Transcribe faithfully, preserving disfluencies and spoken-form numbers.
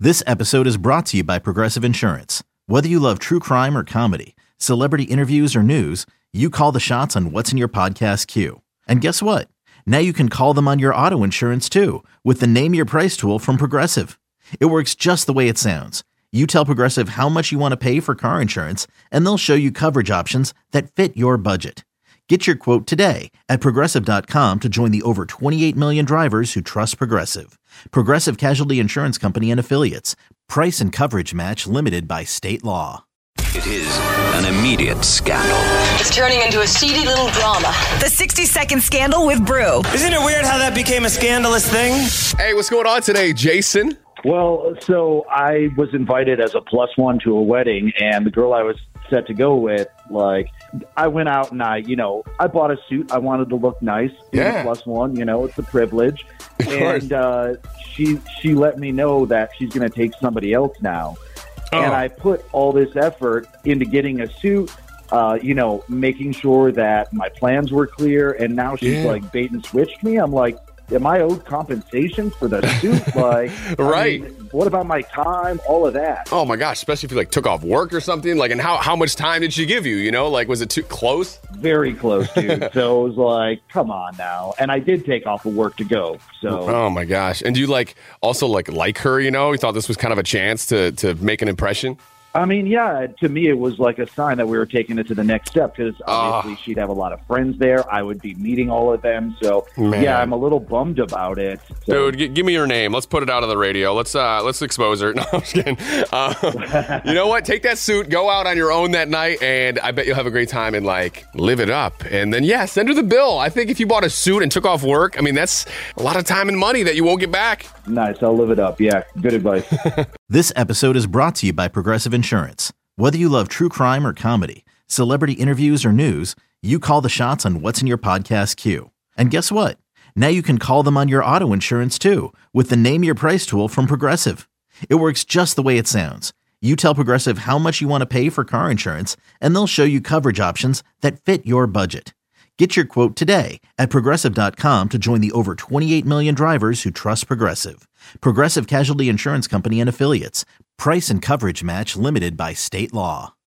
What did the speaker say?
This episode is brought to you by Progressive Insurance. Whether you love true crime or comedy, celebrity interviews or news, you call the shots on what's in your podcast queue. And guess what? Now you can call them on your auto insurance too with the Name Your Price tool from Progressive. It works just the way it sounds. You tell Progressive how much you want to pay for car insurance, and they'll show you coverage options that fit your budget. Get your quote today at Progressive dot com to join the over twenty-eight million drivers who trust Progressive. Progressive Casualty Insurance Company and Affiliates. Price and coverage match limited by state law. It is an immediate scandal. It's turning into a seedy little drama. The sixty second Scandal with Brew. Isn't it weird how that became a scandalous thing? Hey, what's going on today, Jason? Well, so I was invited as a plus one to a wedding, and the girl I was set to go with, like, I went out and I, you know, I bought a suit. I wanted to look nice. Yeah. Plus one, you know, it's a privilege. Of course. And uh, she she let me know that she's going to take somebody else now. Oh. And I put all this effort into getting a suit, uh, you know, making sure that my plans were clear. And now she's Yeah. like bait and switched me. I'm like, am I owed compensation for the suit? Like, Right. I mean, what about my time? All of that. Oh my gosh, especially if you like took off work or something. Like, and how, how much time did she give you? You know, like, was it too close? Very close, dude. So it was like, come on now. And I did take off of work to go. So Oh my gosh. And do you like also like like her, you know? You thought this was kind of a chance to to make an impression? I mean, yeah, to me, it was like a sign that we were taking it to the next step because Ah. obviously she'd have a lot of friends there. I would be meeting all of them. So, Man. yeah, I'm a little bummed about it. So, Dude, g- give me your name. Let's put it out on the radio. Let's uh, let's expose her. No, I'm just kidding. Uh, you know what? Take that suit, go out on your own that night, and I bet you'll have a great time and like live it up. And then yeah, send her the bill. I think if you bought a suit and took off work, I mean that's a lot of time and money that you won't get back. nice. I'll live it up. Yeah, good advice. This episode is brought to you by Progressive Insurance. Whether you love true crime or comedy, celebrity interviews or news, you call the shots on what's in your podcast queue. And guess what? Now you can call them on your auto insurance too with the Name Your Price tool from Progressive. It works just the way it sounds. You tell Progressive how much you want to pay for car insurance, and they'll show you coverage options that fit your budget. Get your quote today at Progressive dot com to join the over twenty-eight million drivers who trust Progressive. Progressive Casualty Insurance Company and Affiliates. Price and coverage match limited by state law.